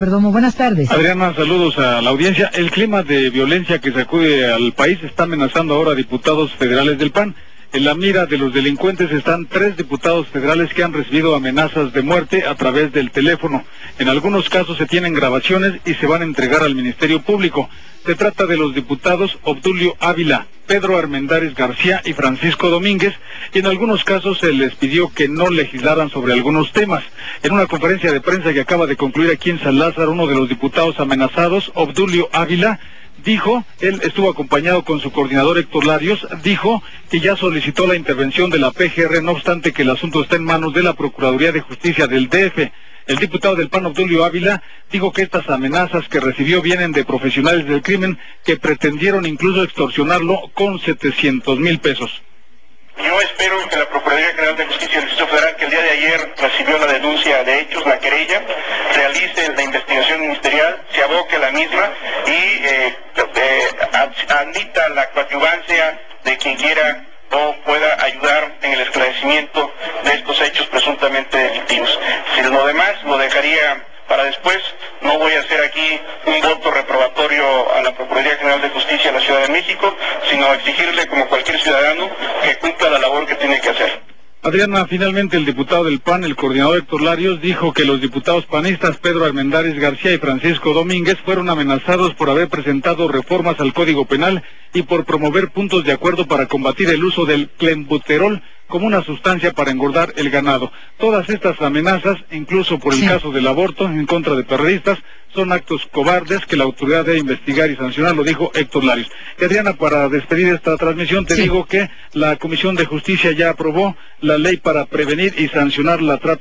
Perdomo, buenas tardes. Adriana, saludos a la audiencia. El clima de violencia que sacude al país está amenazando ahora a diputados federales del PAN. En la mira de los delincuentes están 3 diputados federales que han recibido amenazas de muerte a través del teléfono. En algunos casos se tienen grabaciones y se van a entregar al Ministerio Público. Se trata de los diputados Obdulio Ávila, Pedro Armendáriz García y Francisco Domínguez, y en algunos casos se les pidió que no legislaran sobre algunos temas. En una conferencia de prensa que acaba de concluir aquí en San Lázaro, uno de los diputados amenazados, Obdulio Ávila, dijo, él estuvo acompañado con su coordinador Héctor Larios, dijo que ya solicitó la intervención de la PGR, no obstante que el asunto está en manos de la Procuraduría de Justicia del DF. El diputado del PAN, Obdulio Ávila, dijo que estas amenazas que recibió vienen de profesionales del crimen que pretendieron incluso extorsionarlo con 700,000 pesos. Yo espero que la Procuraduría General de Justicia del Distrito Federal, que el día de ayer recibió la denuncia de hechos, la querella, realice la investigación ministerial, se aboque a la misma y admita la coadyuvancia de quien quiera o pueda ayudar en el esclarecimiento de estos hechos presuntamente delictivos. Si lo demás lo dejaría para después, no voy a hacer aquí un voto reprobatorio a la Procuraduría General de Justicia de la Ciudad de México, sino exigirle como cualquier ciudadano que cumpla la labor que tiene que hacer. Adriana, finalmente el diputado del PAN, el coordinador Héctor Larios, dijo que los diputados panistas Pedro Armendáriz García y Francisco Domínguez fueron amenazados por haber presentado reformas al Código Penal y por promover puntos de acuerdo para combatir el uso del clenbuterol como una sustancia para engordar el ganado. Todas estas amenazas, incluso por el caso del aborto en contra de periodistas, son actos cobardes que la autoridad debe investigar y sancionar, lo dijo Héctor Larios. Y Adriana, para despedir esta transmisión, te digo que la Comisión de Justicia ya aprobó la ley para prevenir y sancionar la trata